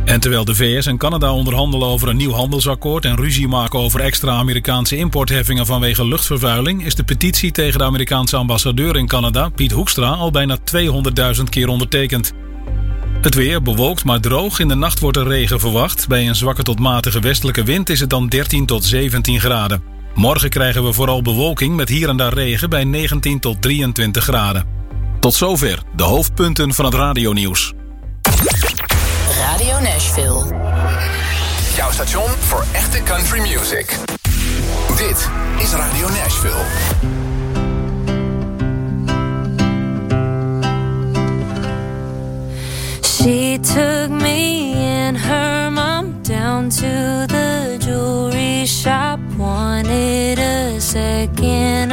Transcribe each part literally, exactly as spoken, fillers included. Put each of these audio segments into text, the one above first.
En terwijl de V S en Canada onderhandelen over een nieuw handelsakkoord en ruzie maken over extra Amerikaanse importheffingen vanwege luchtvervuiling, is de petitie tegen de Amerikaanse ambassadeur in Canada, Piet Hoekstra, al bijna tweehonderdduizend keer ondertekend. Het weer bewolkt maar droog. In de nacht wordt er regen verwacht. Bij een zwakke tot matige westelijke wind is het dan dertien tot zeventien graden. Morgen krijgen we vooral bewolking met hier en daar regen bij negentien tot drieëntwintig graden. Tot zover de hoofdpunten van het radionieuws. Radio Nashville. Jouw station voor echte country music. Dit is Radio Nashville. She took me and her mom down to the jewelry shop. Wanted a second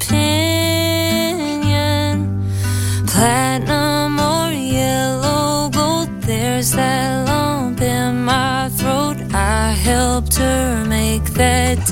opinion. Platinum or yellow gold, there's that lump in my throat. I helped her make that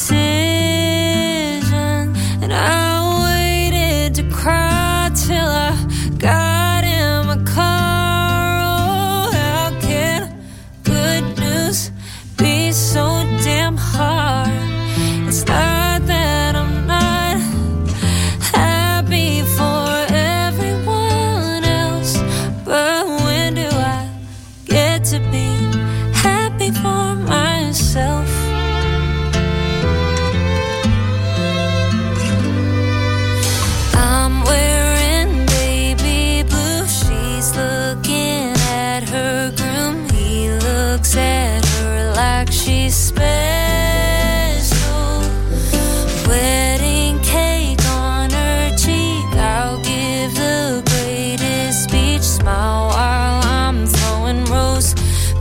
decision, and I waited to cry till I got in my car. Oh, how can good news be so damn hard? It's not that I'm not happy for everyone else, but when do I get to be happy for myself? I'm wearing baby blue, she's looking at her groom, he looks at her like she's special. Wedding cake on her cheek, I'll give the greatest speech, smile while I'm throwing rose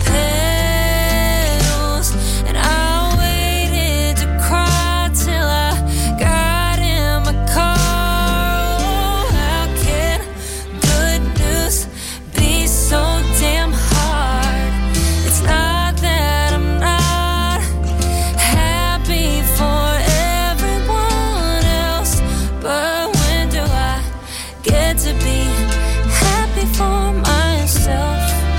petals, and I waited to cry till I got in my car. Oh, how can good news be so damn hard? It's not that I'm not happy for everyone else, but when do I get to be happy for myself?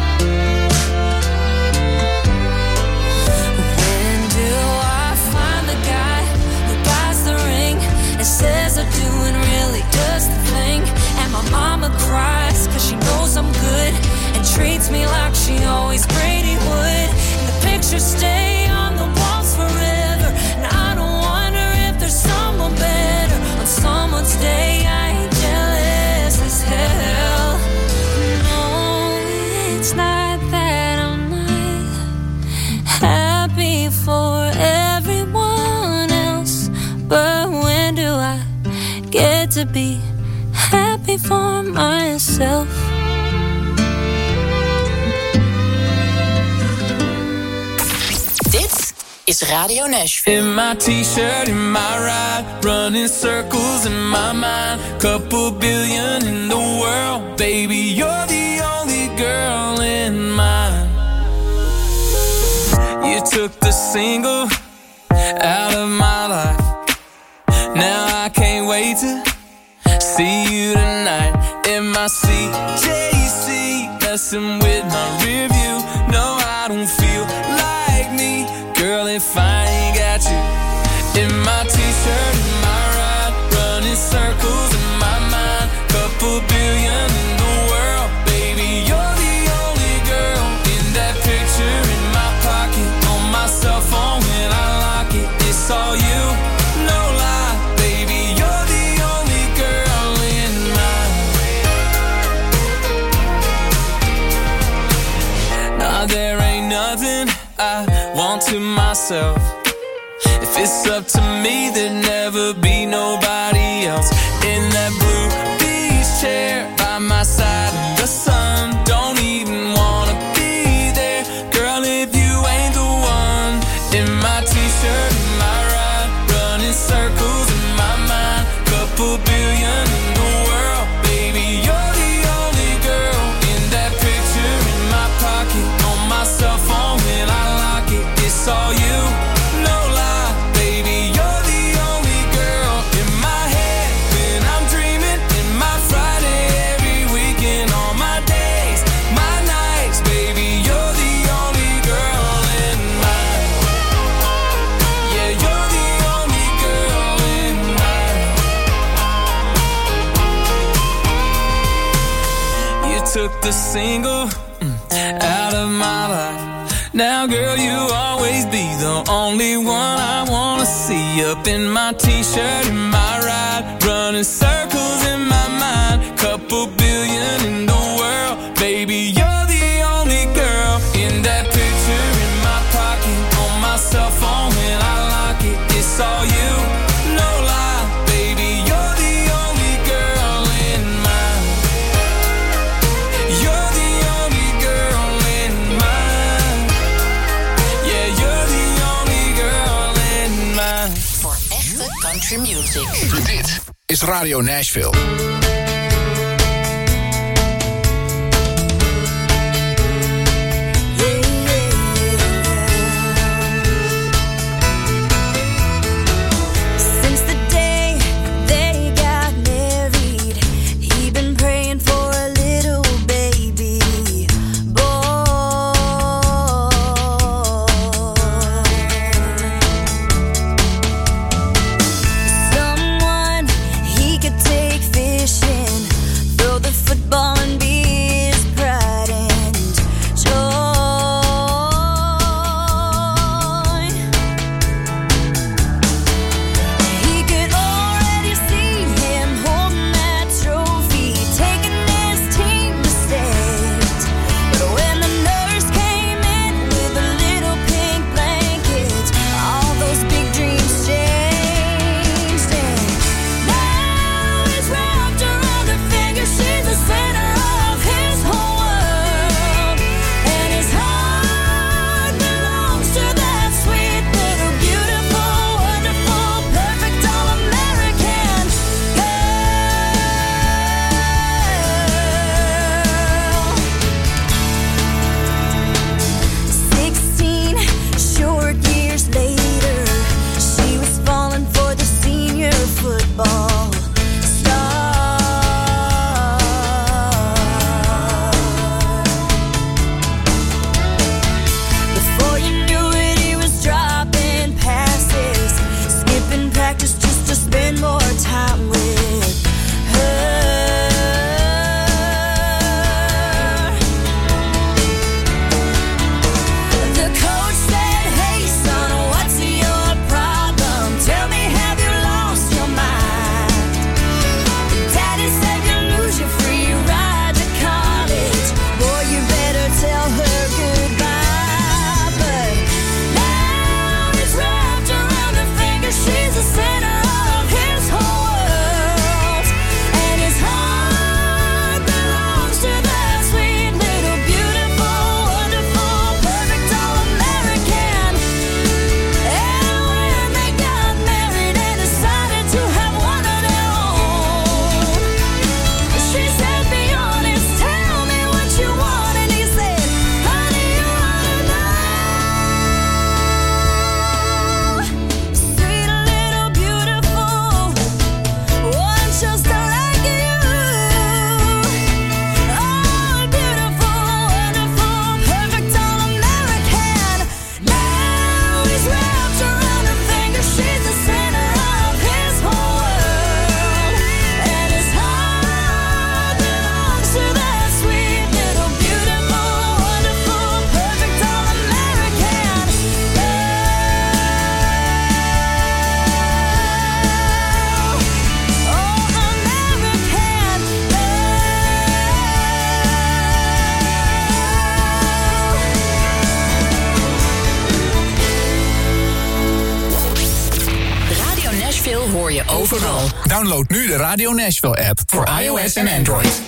When do I find the guy who buys the ring and says I do and really does the thing? And my mama cries cause she knows I'm good and treats me like she always prayed he would. And the pictures stay on the walls forever, and I don't wonder if there's someone better on someone's day. I ain't jealous as hell. No, it's not that I'm not happy for everyone else, but when do I get to be happy for myself? Dit is Radio Nashville. In my t-shirt, in my ride, running circles in my mind. Couple billion in the world, baby, you're the only girl in mine. You took the single out of my life. Now I can't wait to see you tonight. In my C J C, messing with my rear view. No, I don't feel like me, girl, if I ain't got you. In my t-shirt, in my ride, running circles in my mind. Couple billion in the world, baby, you're the only girl in that picture in my pocket. On my cell phone when I lock it, it's all you, no lie, baby, you're the only girl in mine. Nah, there ain't nothing I want to myself. If it's up to me, there'd never be nobody else. In that blue beach chair by my side, the sun don't even wanna be there. Girl, if you ain't the one. In my t-shirt, in my ride, running circles in my mind. Couple billion in the world, baby, you're the only girl in that picture in my pocket. On my cell phone when I lock it, it's all you, no lie, baby, you're the only girl in my head when I'm dreaming. In my Friday single mm, out of my life. Now, girl, you'll always be the only one I wanna see. Up in my t-shirt, in my ride, running circles in my mind. Couple billion in the world, baby, you're the only girl. In that picture in my pocket, on my cell phone when I lock it, it's all you, no lie, baby, you're the only girl in mine. You're the only girl in mine. Yeah, you're the only girl in mine. Voor echte country music. Dit is Radio Nashville. hoor je overal. Download nu de Radio Nashville app voor iOS en Android.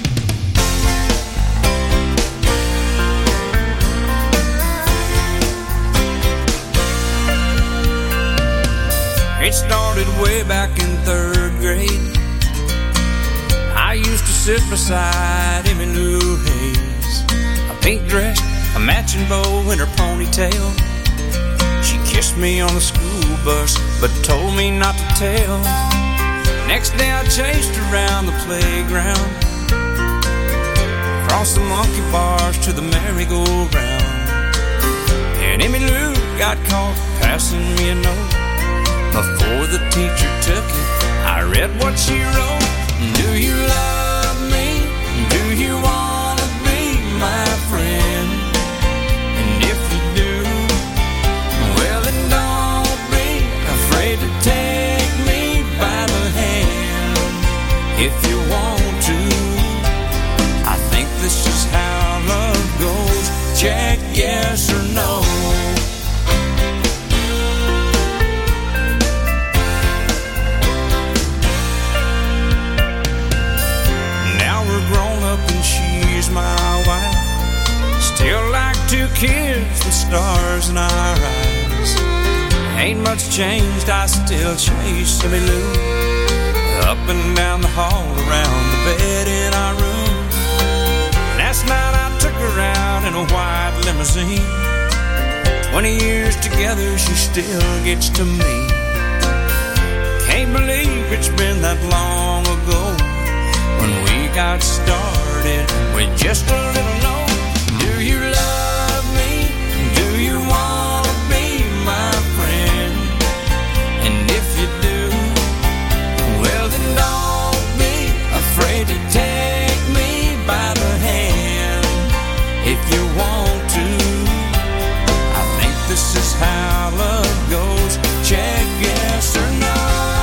It started way back in third grade. I used to sit beside Emmy Lou Hayes, a pink dress, a matching bow in her ponytail. She kissed me on the school bus, but told me not to tell. Next day I chased her around the playground, across the monkey bars to the merry-go-round. And Emmy Lou got caught passing me a note. Before the teacher took it, I read what she wrote. Do you love me? Do you wanna be check yes or no. Now we're grown up and she's my wife. Still like two kids with stars in our eyes. Ain't much changed, I still chase Emmy Lou up and down the hall, around the bed in our room. Last night I took her out in a white limousine. Twenty years together, she still gets to me. Can't believe it's been that long ago when we got started with just a little note. Do you love me? Do you want to be my friend? And if you do, well then don't be afraid to take me by the hand. If you want to, I think this is how love goes. Check yes or no.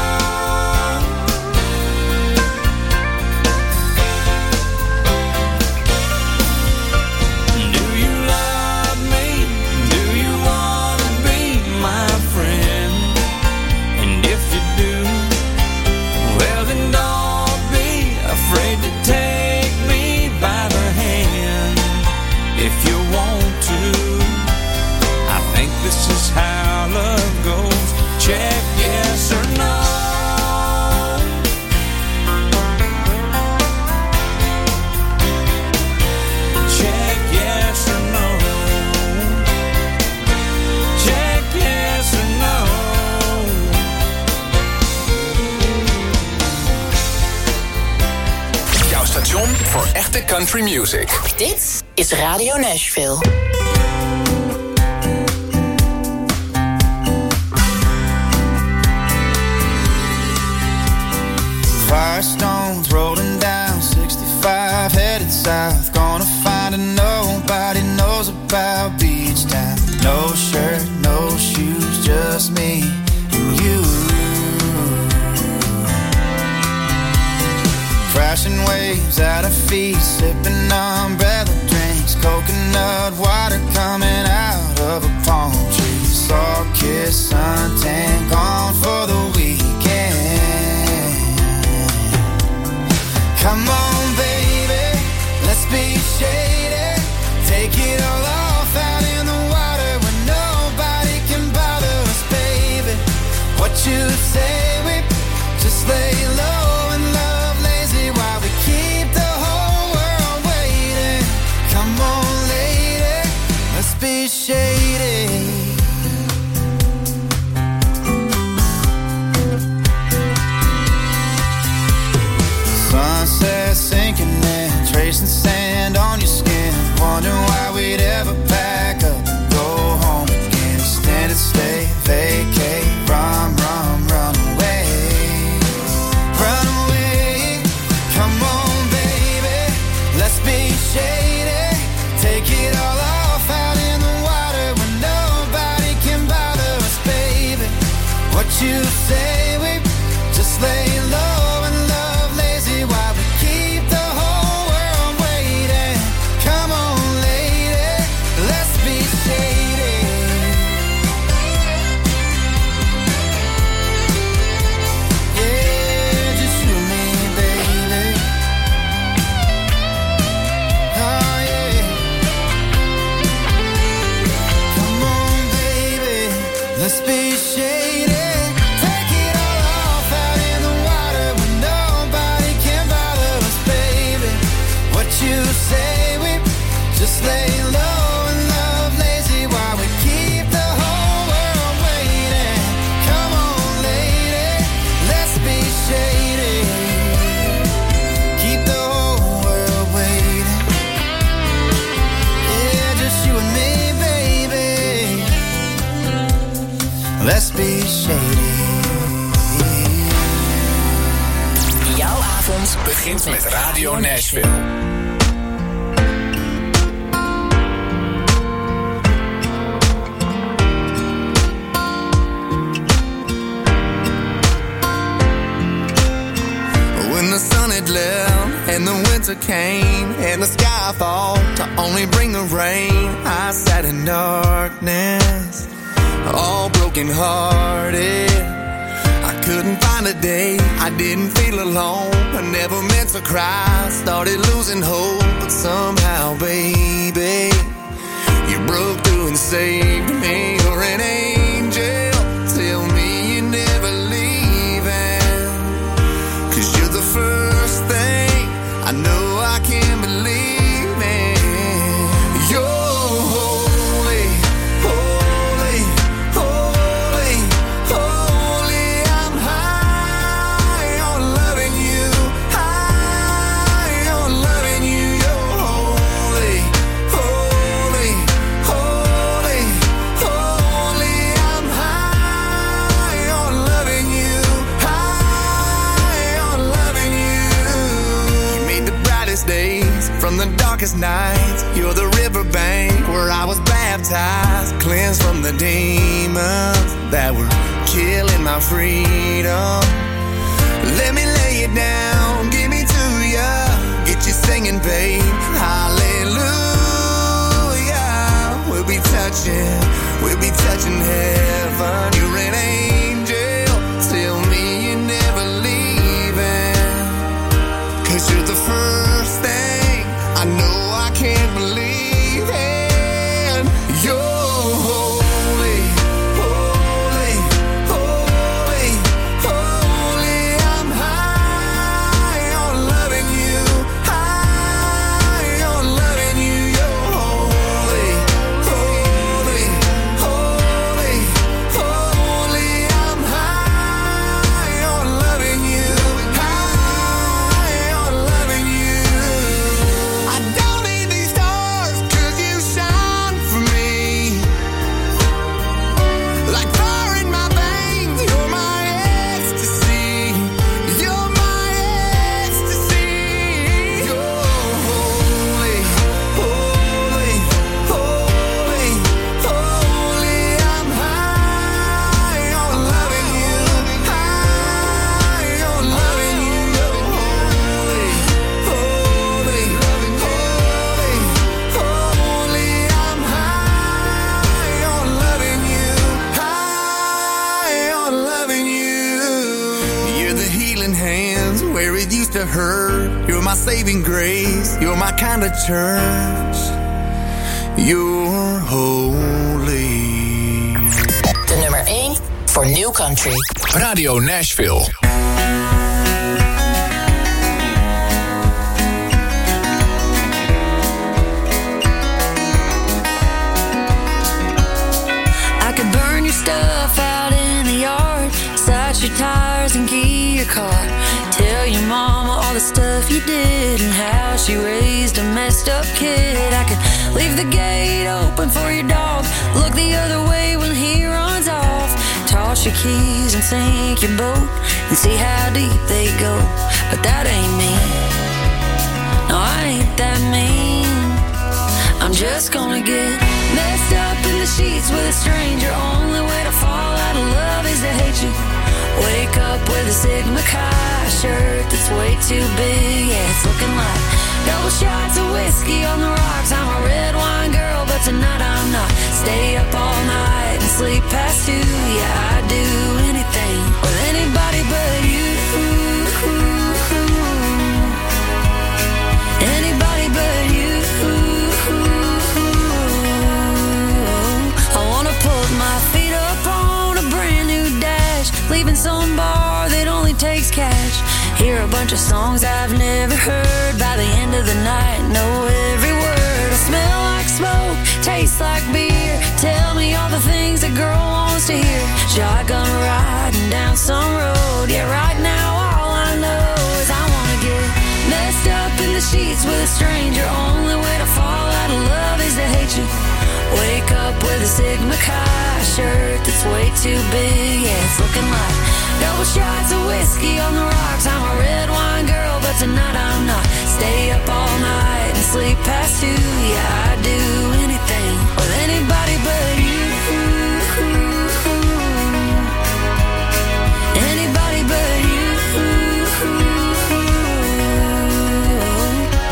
Do you love me? Do you want to be my friend? And if you do, well then don't be afraid to take me by the hand. If you want to, I think this is how love goes. Check yes or no. Check yes or no. Check yes or no. Jouw station voor echte country music. Dit is Radio Nashville. Firestones rolling down sixty-five, headed south. Gonna find a nobody knows about beach town. No shirt, no shoes, just me and you. Crashing waves at our feet, sipping umbrella drinks. Coconut water coming out of a palm tree. Saw kiss, suntan, gone for the weekend. Come on, baby, let's be shady. Take it all off out in the water where nobody can bother us, baby. What you say, we just lay low and love lazy while we keep the whole world waiting. Come on, lady, let's be shady. Sunset sinking in, tracing sand on your skin. Wondering why we'd ever pack up and go home again. Extended stay, vacate, run, run, run away. Run away, come on baby, let's be shady. Take it all off out in the water when nobody can bother us, baby. What you say, we just lay low. Let's be shady. Take it all off out in the water when nobody can bother us, baby. What you say, we just lay low and love lazy while we keep the whole world waiting. Come on, lady, let's be shady. Keep the whole world waiting. Yeah, just you and me, baby. Let's be shady. Jouw avond begint met Radio Nashville. When the sun had left and the winter winter came and the sky fall to only bring the rain. I sat in darkness, all broken hearted. I couldn't find a day I didn't feel alone. I never meant to cry, started losing hope, but somehow, baby, you broke through and saved me. You're an angel, tell me you're never leaving, 'cause you're the first thing I know I can believe in. You're holy, holy, holy, holy. I'm high on loving you, high on loving you. You're holy, holy, holy, holy. I'm high on loving you, high on loving you. You made the brightest days from the darkest nights. You're the riverbank where I was baptized, cleansed from the demons that were killing my freedom. Let me lay it down, give me to ya, get you singing, babe. Hallelujah. We'll be touching, we'll be touching heaven. You're an angel, tell me you're never leaving, 'cause you're the first thing I know I can't believe in. You're holy, holy, holy, holy. I'm high on loving you, high on loving you. You're holy, holy, holy, holy. I'm high on loving you, high on loving you. I don't need these stars 'cause you shine for me. Like fire in my veins, you're my ecstasy. You're my ecstasy. You're holy, holy, holy, holy. I'm high on loving you, high on loving you. You're holy, holy, holy, holy. I'm high on loving you, high on loving you. You're the healing hands where it used to hurt. You're my saving grace. You're my kind of church. You're holy. De nummer één voor New Country. Radio Nashville. I could burn your stuff out in the yard, side your tires and key your car. Tell your mama all the stuff you did and how she raised a messed up kid. I could leave the gate open for your dog, look the other way when he runs off, toss your keys and sink your boat and see how deep they go. But that ain't me. No, I ain't that mean. I'm just gonna get messed up in the sheets with a stranger. Only way to fall out of love is to hate you. Wake up with a Sigma Chi shirt that's way too big. Yeah, it's looking like double shots of whiskey on the rocks. I'm a red wine girl, but tonight I'm not. Stay up all night and sleep past two. Yeah, I'd do anything with anybody but you. Anybody but you. I wanna put my feet up on a brand new dash, leaving some bar that only takes cash. Hear a bunch of songs I've never heard. By the end of the night, know every word. I smell like smoke, taste like beer. Tell me all the things a girl wants to hear. Shotgun riding down some road. Yeah, right now all I know is I wanna get messed up in the sheets with a stranger. Only way to fall out of love is to hate you. Wake up with a Sigma Chi shirt that's way too big. Yeah, it's looking like double shots of whiskey on the rocks. I'm a red wine girl, but tonight I'm not. Stay up all night and sleep past two. Yeah, I'd do anything with anybody but you. Anybody but you.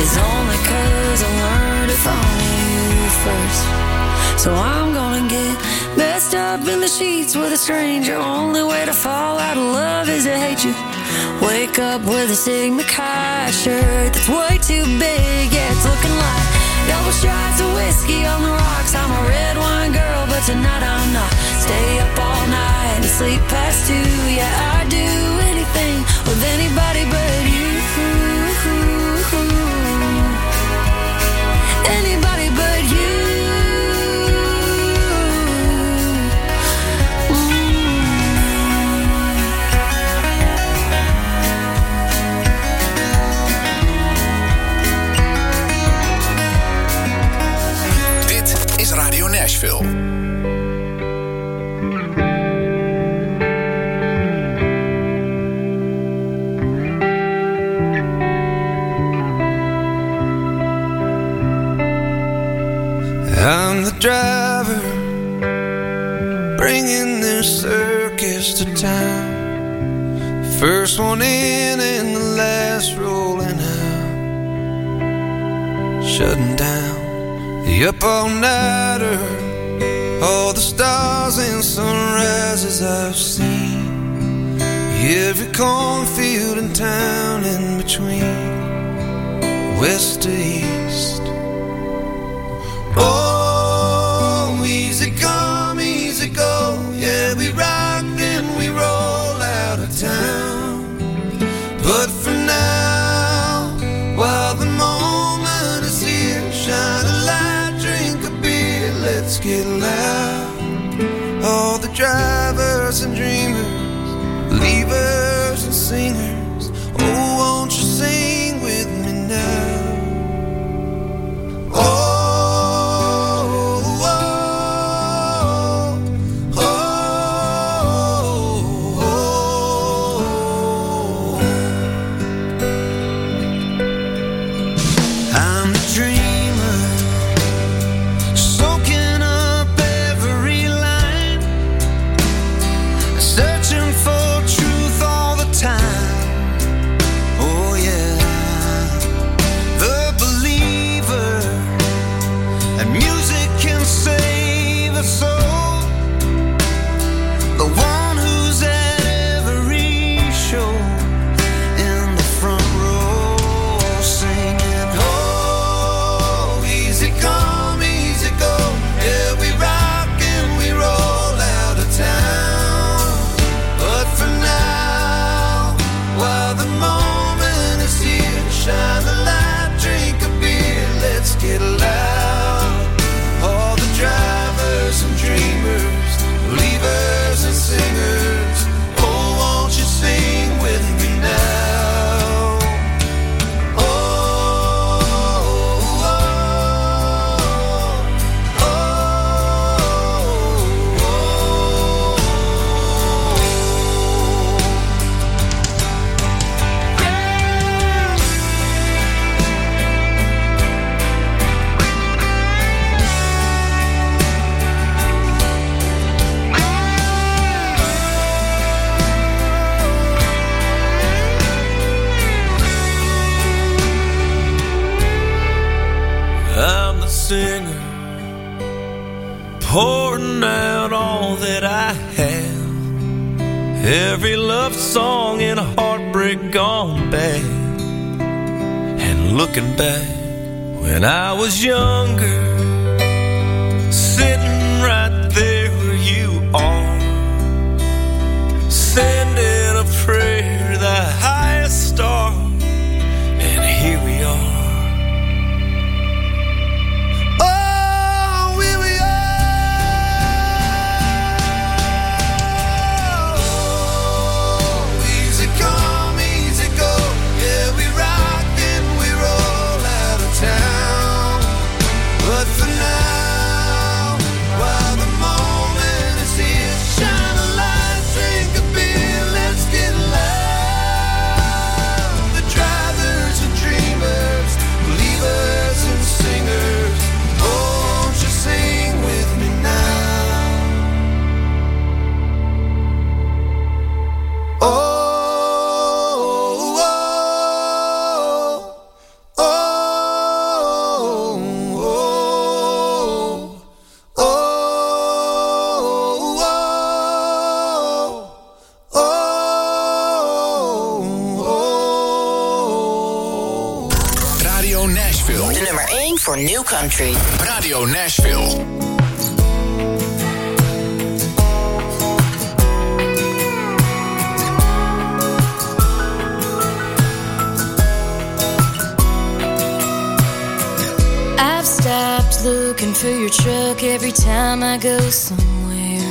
is only 'cause I learned it from you first. So I'm gonna get messed up in the sheets with a stranger. Only way to fall out of love is to hate you. Wake up with a Sigma Chi shirt that's way too big. Yeah, it's looking like double shots of whiskey on the rocks. I'm a red wine girl, but tonight I'm not. Stay up all night and sleep past two. Yeah, I'd do anything with anybody but you. Anybody but you. Radio Nashville. I'm the driver, bringing this circus to town. First one in and the last rolling out. Shutting down the up-all-nighter, all the stars and sunrises I've seen. Every cornfield and town in between, west to east. Oh, easy come, easy go. Yeah, we rock and we roll out of town. But for now, while the moment is here, shine a light, drink a beer, let's get loud. All the drivers and dreamers, believers and singers, oh, won't you sing with me now? Oh, pouring out all that I have. Every love song and a heartbreak gone bad. And looking back when I was younger, sitting right there where you are, sending a prayer to the highest star, and here we are. Radio Nashville. De nummer één voor New Country. Radio Nashville. I've stopped looking for your truck every time I go somewhere.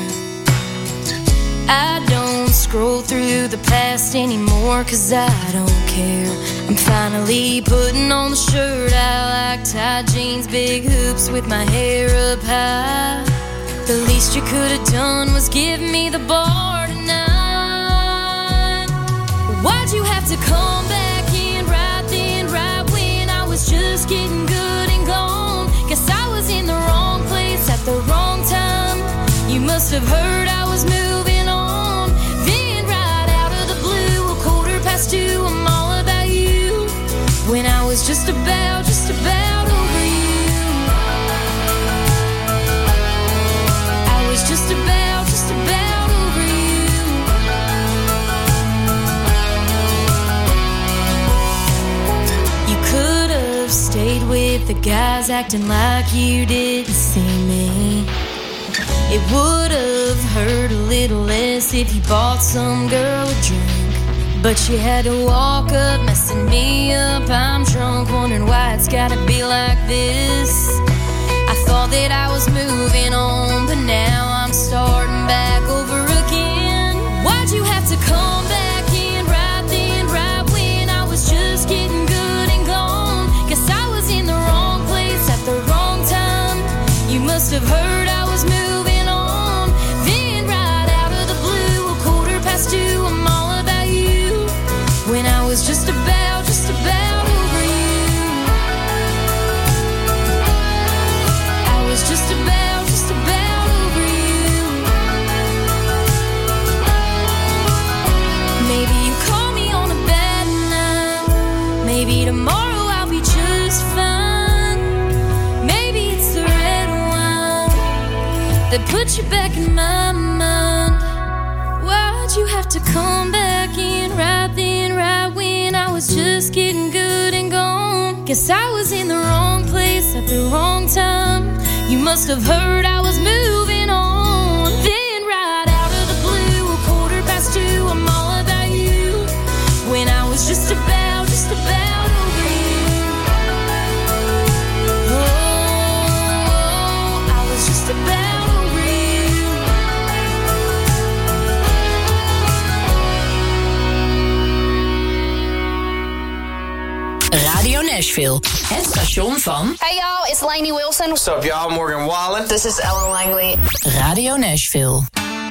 I don't scroll through the past anymore, cause I don't care. I'm finally putting on the shirt I like, tight jeans, big hoops with my hair up high. The least you could have done was give me the bar tonight. Why'd you have to come back in right then, right when I was just getting good and gone? Guess I was in the wrong place at the wrong time. You must have heard I was moving on. Then right out of the blue, a quarter past two, I'm all about you. When I was just about, just about over you. I was just about, just about over you. You could have stayed with the guys acting like you didn't see me. It would have hurt a little less if you bought some girl a drink. But you had to walk up, messing me up. I'm drunk, wondering why it's gotta be like this. I thought that I was moving on, but now I'm starting back over again. Why'd you have to come back in right then, right when I was just getting good and gone? Guess I was in the wrong place at the wrong time. You must have heard I was moving on. Then right out of the blue, a quarter past two, I'm all about you. When I was just about, just about over you. I was just about, just about over you. Maybe you call me on a bad night. Maybe tomorrow I'll be just fine. Maybe it's the red wine that put you back in my mind. Why'd you have to come back in right then, right when I was just getting good and gone? Guess I was in the wrong place at the wrong time. You must have heard I was moving on. Then right out of the blue, a quarter past two, I'm all about you. When I was just about, just about over you. Oh, I was just about over you. Radio Nashville. Het station van... Hey y'all, it's Lainey Wilson. What's up y'all, Morgan Wallen. This is Ellen Langley. Radio Nashville.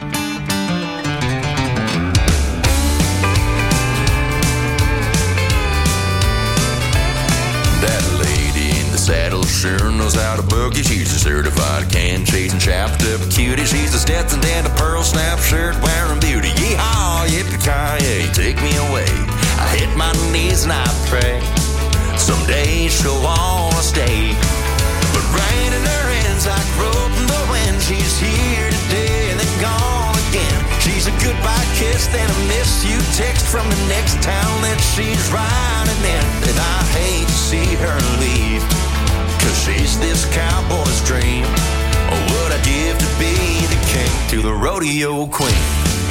That lady in the saddle sure knows how to boogie. She's a certified can-chasing chopped-up cutie. She's a Stetson and a pearl snap shirt wearing beauty. Yeehaw, yippee-ki-yay, take me away. I hit my knees and I pray someday she'll wanna stay. But rain in her hands like rope in the wind. She's here today and then gone again. She's a goodbye kiss, then a miss you text from the next town that she's riding in. And I hate to see her leave, cause she's this cowboy's dream. Oh, what I'd give to be the king to the rodeo queen.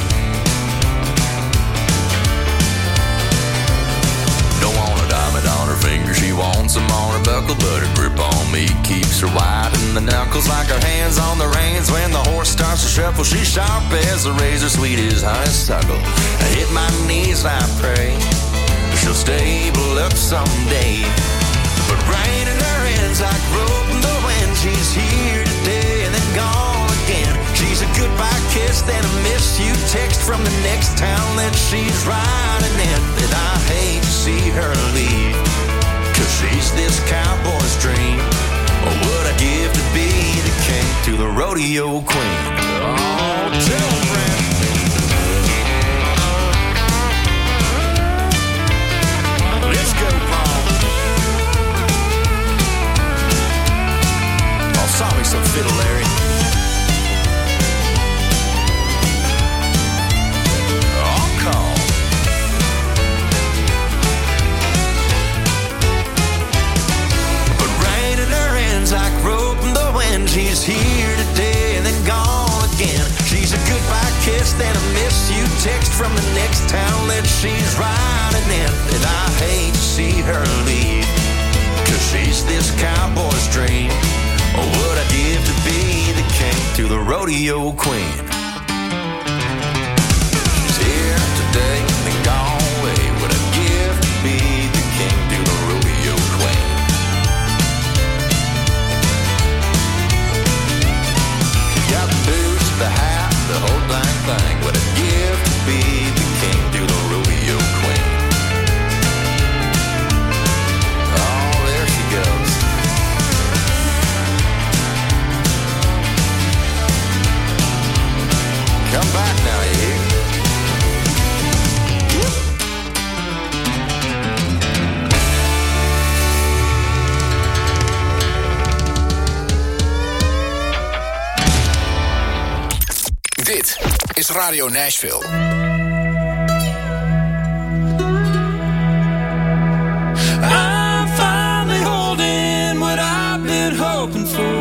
Don't want a diamond on her finger, she wants them on her buckle, but her grip on me keeps her wide in the knuckles. Like her hands on the reins when the horse starts to shuffle. She's sharp as a razor, sweet as honeysuckle. I hit my knees and I pray she'll stable up someday. But rain in her hands like rope in the wind. She's here today and then gone again. She's a goodbye kiss, then a miss you text from the next town that she's riding in. And I hate to see her leave, cause she's this cowboy's dream. Oh, what I'd give to be the king to the rodeo queen. Oh, tell them, friend. Let's go, Paul. Oh, saw me some fiddle, Larry. On call. text and a miss you text from the next town that she's riding in. And I hate to see her leave, 'cause she's this cowboy's dream. Oh, would I give to be the king to the rodeo queen? She's here today and gone away. Would I give to be the king to the rodeo queen? She's got the boots, the hat, the whole dang thing. Would I give to be the king to the rodeo queen? Oh, there she goes. Come back now, you hear? Dit is Radio Nashville. I'm finally holding what I've been hoping for.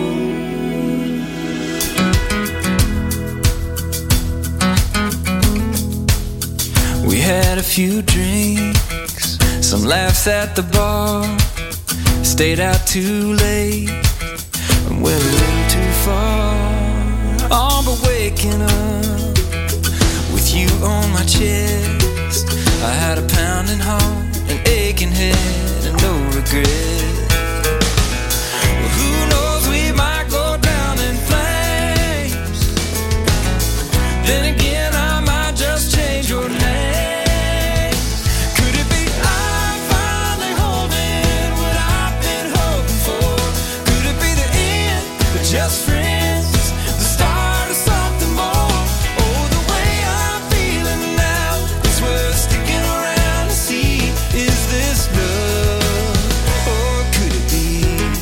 We had a few drinks, some laughs at the bar, stayed out too late, and went a little too far. Oh, but waking up with you on my chest, I had a pounding heart, an aching head, and no regret. Well, who knows, we might go down in flames. Then again, I might just change your name. Could it be I'm finally holding what I've been hoping for? Could it be the end, but just friends? The start of something more? Oh, the way I'm feeling now is worth sticking around to see. Is this love, or could it be?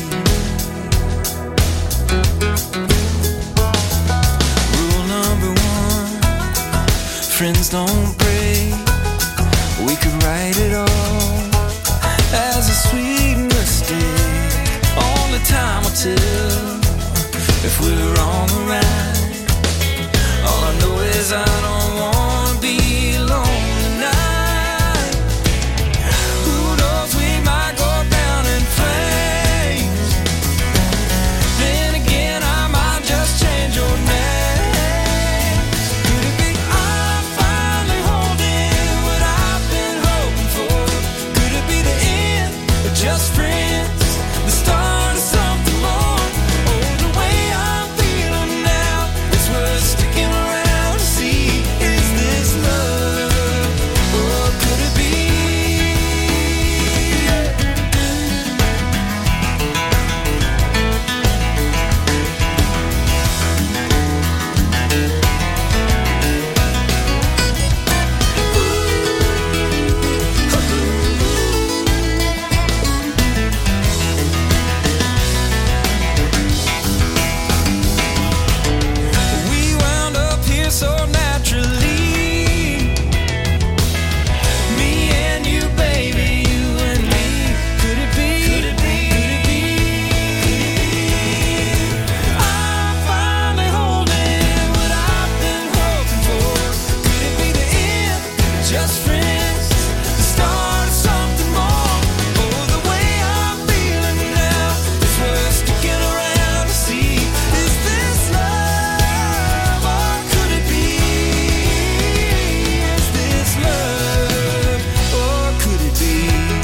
Rule number one, friends don't break. We could write it all as a sweet mistake. Only time will tell if we're on the ride. All I know is I don't wanna be alone tonight. Who knows, we might go down in flames. Then again, I might just change your name. Could it be I'm finally holding what I've been hoping for? Could it be the end, or just friends? The start of something more? Oh, the way I'm feeling now, it's worth sticking around to see. Is this love, or could it be? We wound up here so naturally. Me and you, baby, you and me. Could it be? Could it be? Could it be? I'm finally holding what I've been hoping for. Could it be the end? Just friends? The start of something more? Oh, the way I'm feeling now is worth sticking around to see. Is this love, or could it be? Is this love, or could it be?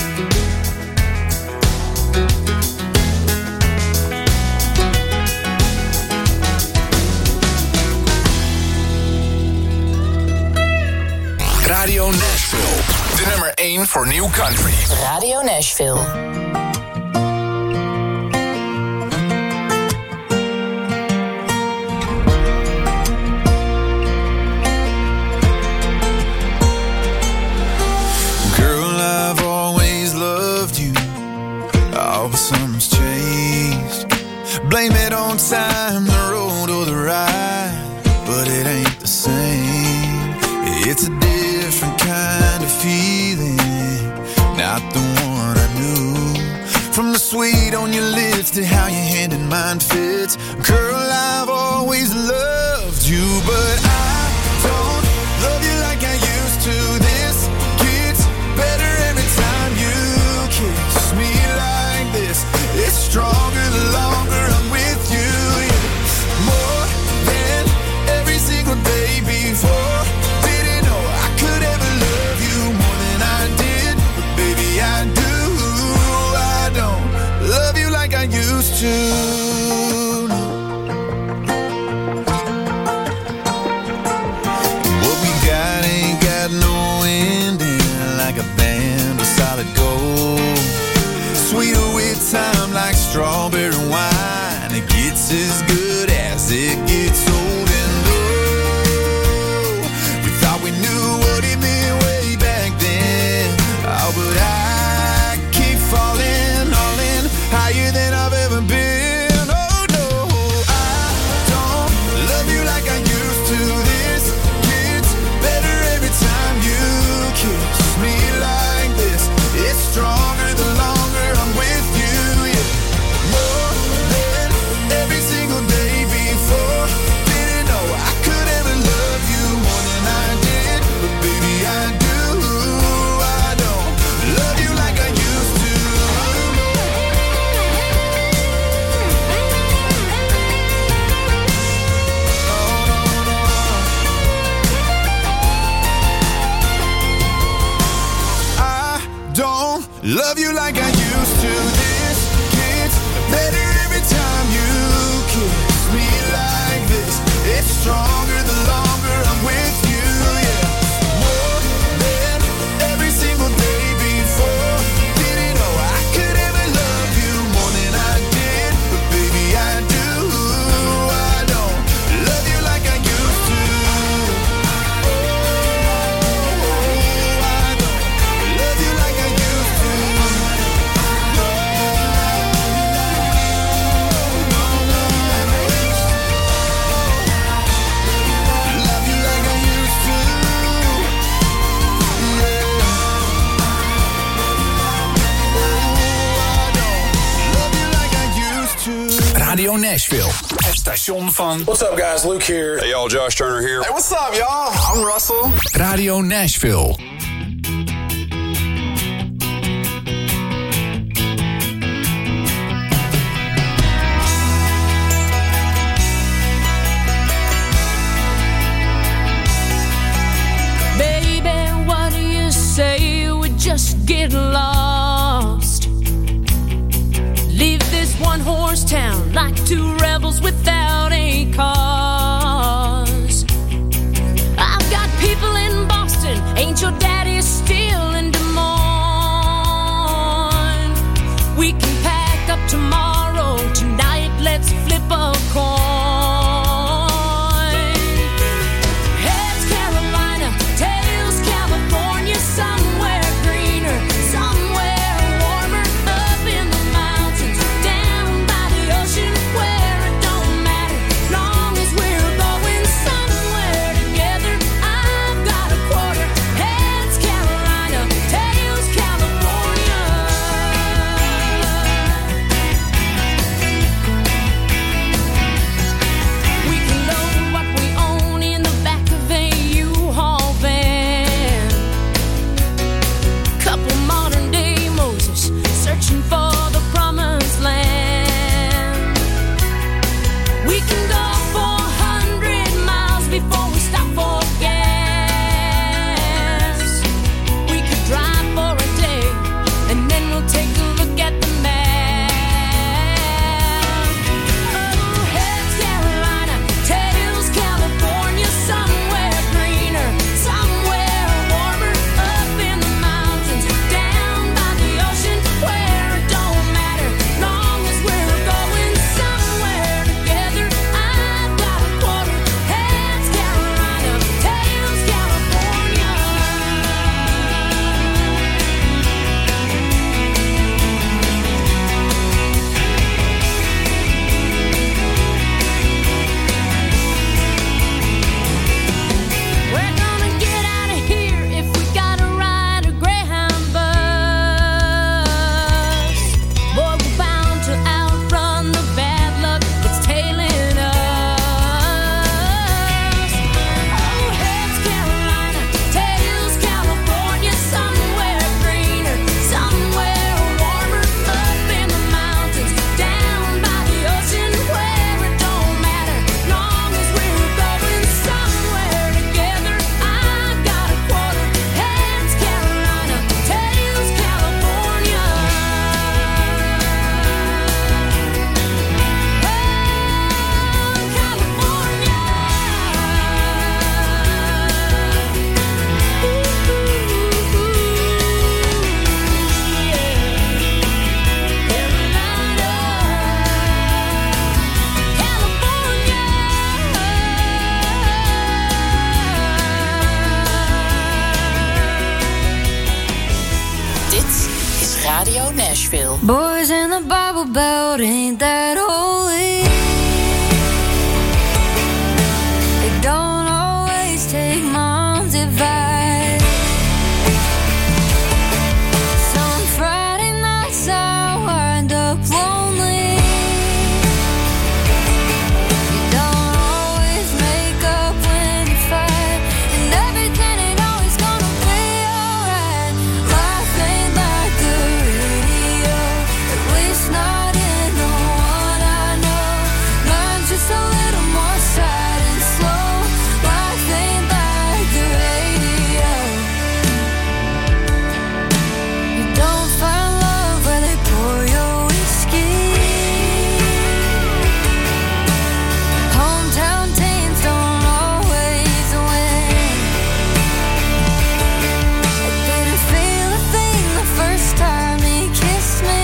Radio Nashville. De nummer één voor New Country. Radio Nashville. Girl, I've always loved you. Oh, but something's changed. Blame it on time, the road or the ride, but it ain't the same. It's a different kind of feeling, not the one I knew. From the sweet on your lips to how your hand in mine fits. Girl, I've always loved you, but I time like strawberry wine. It gets as good as it gets old. And oh, we thought we knew what it meant way back then. Oh, but I keep falling, all in, higher than I've ever been. Oh no, I don't love you like I used to. This gets better every time you kiss me like this. It's stronger the longer I'm with you, yeah. More than every single day before. Didn't know I could ever love you more than I did, but baby I do. I don't love you like I used to. I don't love you like I used to. This gets better every time you kiss me like this. It's stronger the longer I'm with you, yeah. More than every single day before. Didn't know I could ever love you more than I did, but baby I do. I don't love you like I used to. Oh, I don't love you like I used to. Love you like I used to. Yeah. Oh, I don't love you like I used to. Radio Nashville. Het station van... What's up, guys? Luke here. Hey, y'all, Josh Turner here. Hey, what's up, y'all? I'm Russell. Radio Nashville. Baby, what do you say we just get lost? Leave this one horse town like two rebels without a cause. I've got people in Boston, ain't your daddy still in Des Moines? We can pack up tomorrow, tonight let's flip a coin. Heads Carolina, tails California, somewhere greener, somewhere warmer, up in the mountains, down by the ocean, where it don't matter, long as we're going somewhere together. I've got a quarter. Heads Carolina, tails California. We can load what we own in the back of a U-Haul van. Couple modern day Moses searching for the promised land. We can go four hundred miles before we stop for gas. We could drive for a day and then we'll take a look at the map. Oh, heads Carolina, tails California, somewhere greener, somewhere warmer, up in the mountains, down by the ocean, where it don't matter, long as we're going somewhere together. I've got a quarter. Heads Carolina, tails California. Radio Nashville. Boys in the Bible Belt ain't that holy. They don't always take mom's advice. Some Friday nights I wind up lonely. You don't always make up when you fight, and everything ain't always gonna be alright. Life ain't like the radio, at least not in the one I know. Mine's just a little more sad and slow. Life ain't like the radio. You don't find love where they pour your whiskey. Hometown teams don't always win. I didn't feel a thing the first time he kissed me.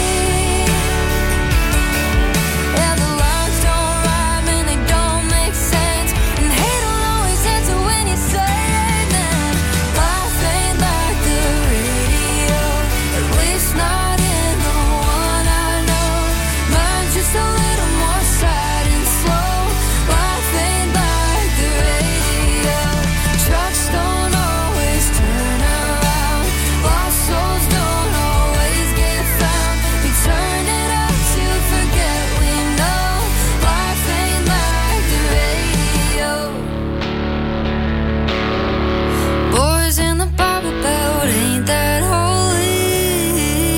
Yeah, the lines don't rhyme and they don't make sense, and he don't always answer when you say them. Life ain't like the radio, at least not in the one I know. Mine's just a little more sad and slow. Life ain't like the radio. Trucks don't always turn around. Lost souls don't always get found. We turn it up to forget we know. Life ain't like the radio. Boys in the Bible Belt ain't that holy.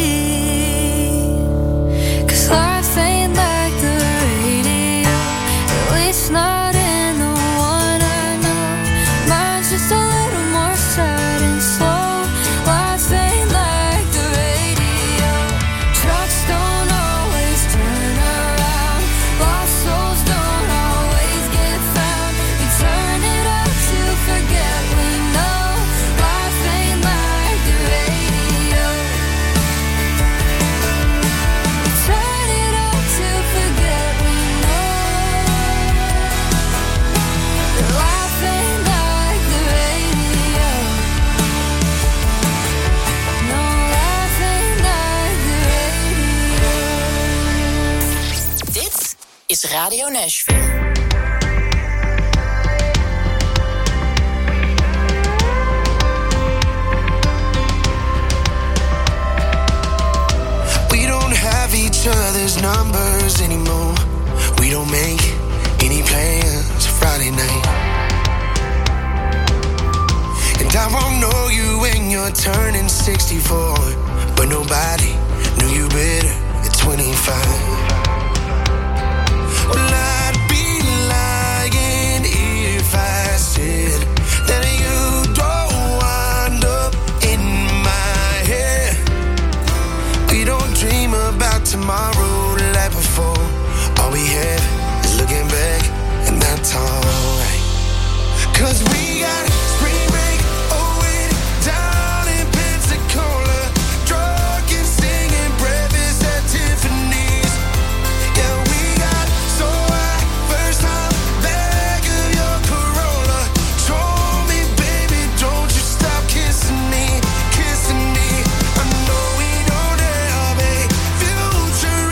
'Cause life ain't like the radio, at least not in the one I know. Mine's just a little more sad and slow. Life ain't like the radio. Trucks don't always turn around. Lost souls don't always get found. We turn it up to forget we know. Life ain't like the radio. We turn it up to forget we know. That life ain't like the radio. No, life ain't like the radio. Dit is Radio Nashville. We don't have each other's numbers anymore. We don't make any plans Friday night. And I won't know you when you're turning sixty-four, but nobody knew you better at twenty-five. Well, I'd be lying if I said that you don't wind up in my head. We don't dream about tomorrow like before. All we have is looking back, and that's alright. 'Cause we got spring break away down in Pensacola, drunk and singing breakfast at Tiffany's. Yeah, we got so high, first time back of your Corolla. Show me, baby, don't you stop kissing me, kissing me. I know we don't have a future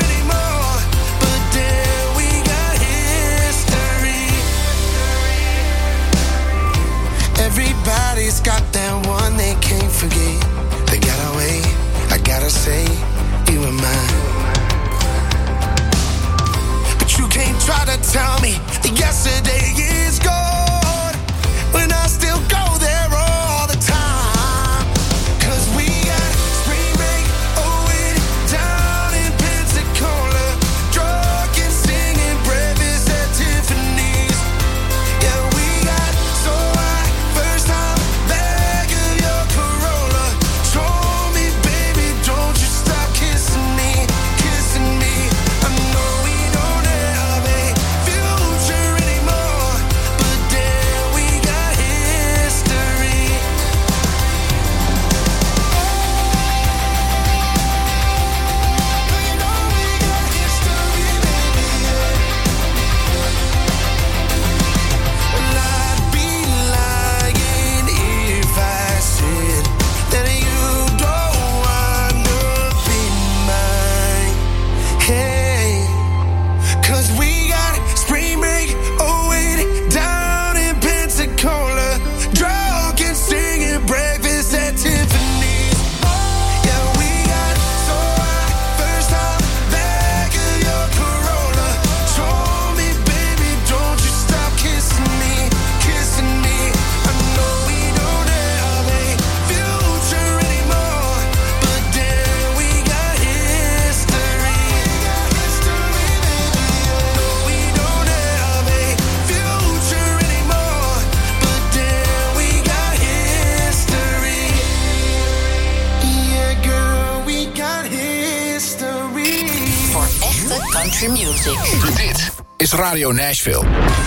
Echte country music. Dit is Radio Nashville.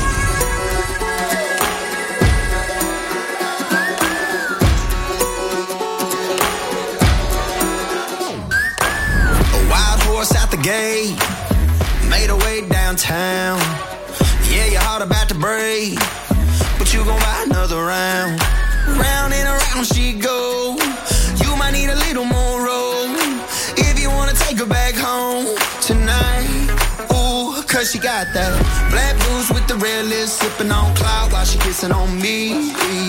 A wild horse out the gate, made her way downtown. Yeah, your heart about to break, but you gon' buy another round. Round and around she go. You might need a little more room if you wanna take her back home tonight. Ooh, cause she got that black blues with the red lips, sipping on cloud while she kissing on me.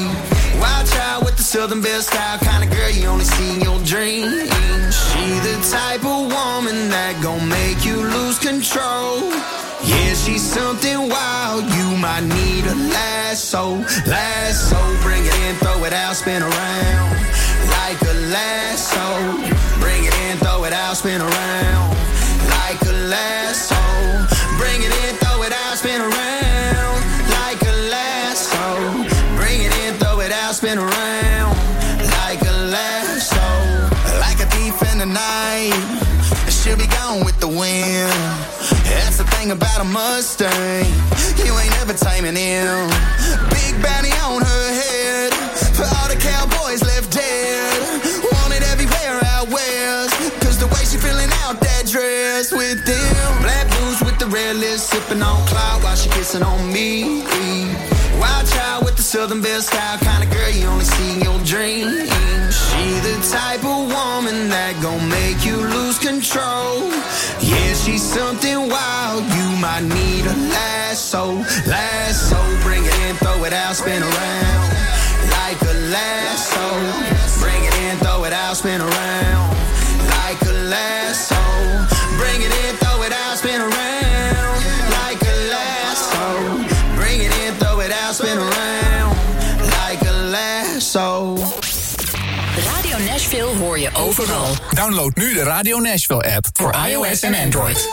Wild child with the Southern Belle style, kind of girl you only see in your dreams. She the type of woman that gon' make you lose control. Yeah, she's something wild, you might need a lasso. Lasso, bring it in, throw it out, spin around. Like a lasso, bring it in, throw it out, spin around. Like a lasso, bring it in, throw it out, spin around. Like a lasso, bring it in, throw it out, spin around. Like a lasso, like a thief in the night, she'll be gone with the wind. That's the thing about a Mustang, you ain't never taming him. Big bounty on her head, for all the cowboys left dead. Wanted everywhere out west, cause the way she filling out that dress with them. Black blues with the red lips, sipping on cloud while she kissing on me. Wild child with the Southern Belle style, kind of girl you only see in your dreams. She the type of woman that gon' make you lose control. Yeah, she's something wild, you might need a lasso. Lasso, bring it in, throw it out, spin around. Like a lasso, bring it in, throw it out, spin around. Like a lasso, bring it in, throw it out, spin around. Like a lasso, bring it in, throw it out, spin around. Like a lasso. Radio Nashville hoor je overal. Download nu de Radio Nashville app voor iOS en Android.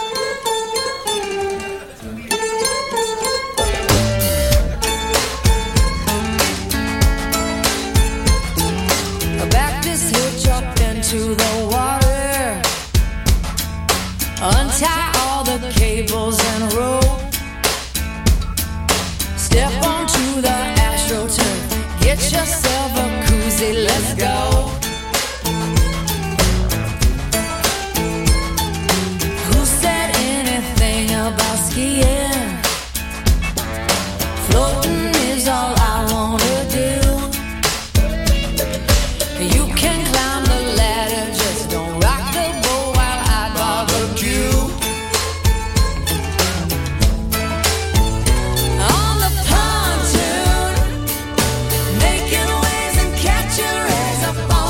Back this hitch up into the water. Untie all the cables and rope. Step onto the AstroTurf. Get yourself a koozie, let's go. Who said anything about skiing? Floating is all I wanna do. You can climb the ladder, just don't rock the boat while I barbecue. On the pontoon, making waves and catching rays up on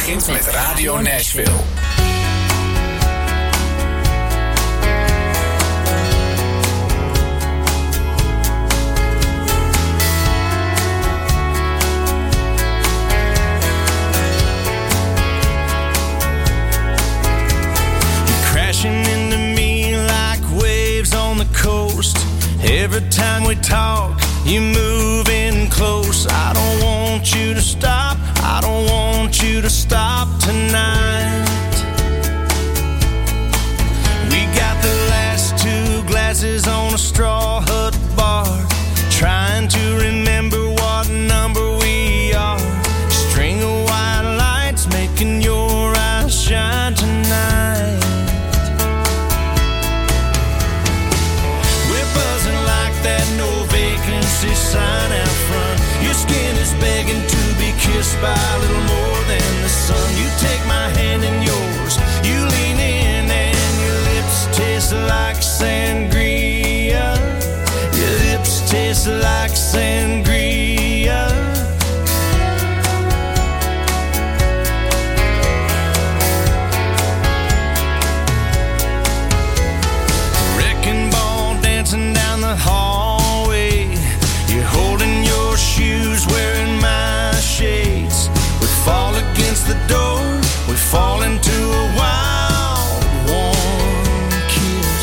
begint met Radio Nashville. Into me like waves on the coast. Every time we talk, you move in close. I don't want you to stop. I don't want you to stop tonight. We got the last two glasses on a straw hut bar, trying to remember what number we are. String of white lights making your eyes shine tonight. That no vacancy sign out front. Your skin is begging to be kissed by a little more than the sun. You take my hand in yours, you lean in and your lips taste like sangria. Your lips taste like sangria. Wrecking ball dancing down the hall. Shoes wearing my shades. We fall against the door. We fall into a wild, warm kiss.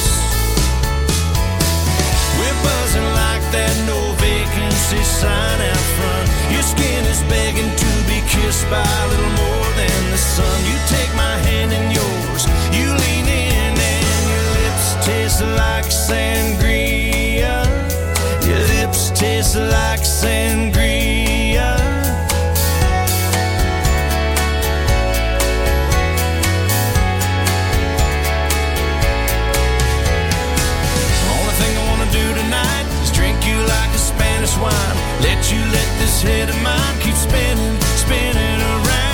We're buzzing like that no vacancy sign out front. Your skin is begging to be kissed by a little more than the sun. You take my hand in yours. You lean in and your lips taste like sangria. Your lips taste like sangria. Only thing I wanna do tonight is drink you like a Spanish wine. Let you let this head of mine keep spinning, spinning around.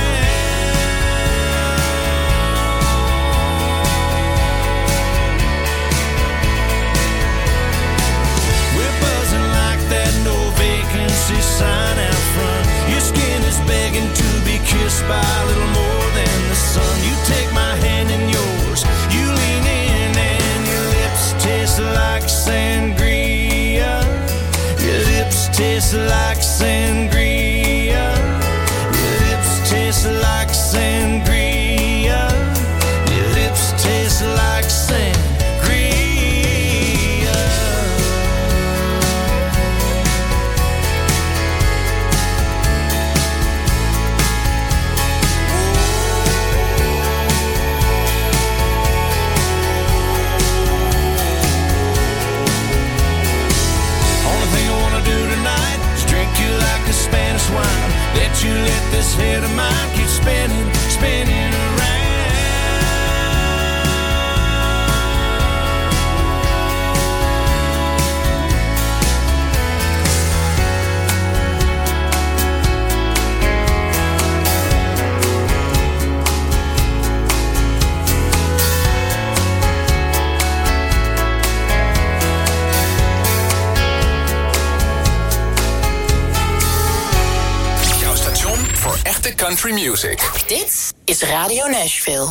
That no vacancy sign out front. Your skin is begging to be kissed by a little more than the sun. You take my hand in yours. You lean in and your lips taste like sangria. Your lips taste like sangria. Your lips taste like sangria. Your lips taste like sangria. Spanish wine. Let you let this head of mine keep spinning, spinning around. Echte country music. Dit is Radio Nashville.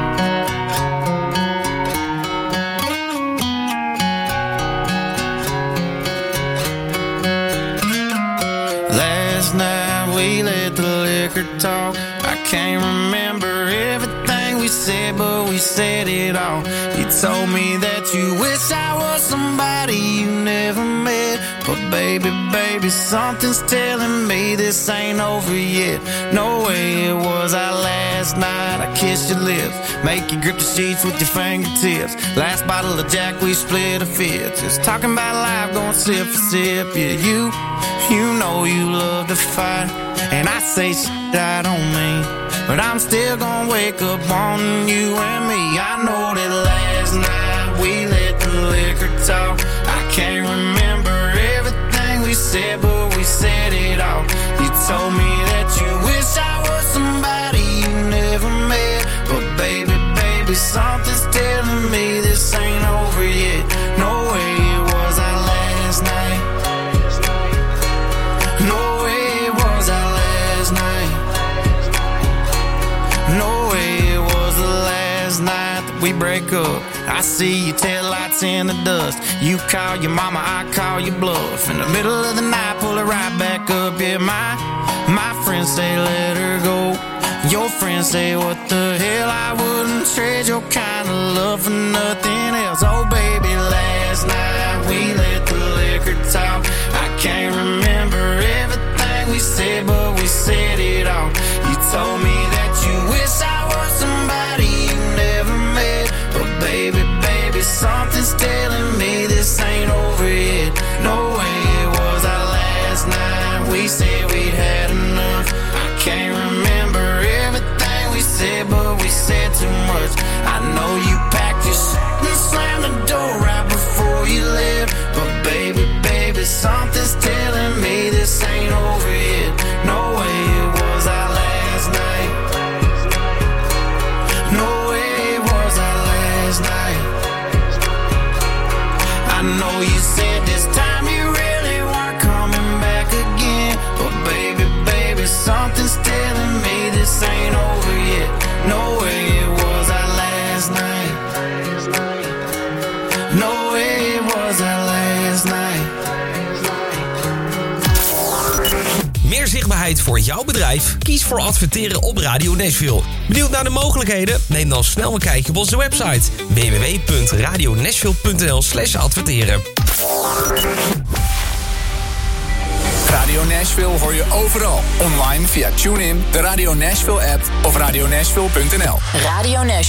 Last night we let the liquor talk. I can't remember everything we said, but we said it all. You told me that you wish I was somebody you never met. But baby, baby, something's telling me this ain't over yet. No way it was our last night. I kissed your lips, make you grip the sheets with your fingertips. Last bottle of Jack, we split a fifth. Just talking about life, going sip for sip. Yeah, you, you know you love to fight, and I say shit I don't mean, but I'm still gonna wake up wanting you and me. I know that last night we let the liquor talk. I can't remember everything we said, but we said it all. You told me that you wish I was somebody you never met. But baby, baby, something's telling me this ain't over yet. No way it was our last night. No way it was our last night. we break up. I see your taillights in the dust. You call your mama, I call your bluff. In the middle of the night, pull it right back up. Yeah, my, my friends say let her go. Your friends say what the hell, I wouldn't trade your kind of love for nothing else. Oh baby, last night we let the liquor talk. I can't remember everything we said, but we said it all. You told me that you wish I was somebody you never met. But baby, baby, something's telling me this ain't over yet. No way it was our last night. We said we'd had enough. I can't remember everything we said, but we said too much. I know you packed your shit and slammed the door right before you left. But baby, baby, something's telling me this ain't over yet. No way it was our last night. No way it was our last night. I know you said this time you really weren't coming back again. But baby, baby, something's telling me this ain't over yet. No way it was our last night. No way it was our last night. Meer zichtbaarheid voor jouw bedrijf? Kies voor adverteren op Radio Nashville. Benieuwd naar de mogelijkheden? Neem dan snel een kijkje op onze website w w w punt radio nashville punt n l slash adverteren. Radio Nashville hoor je overal. Online via TuneIn, de Radio Nashville app of radio nashville punt n l. Radio Nashville.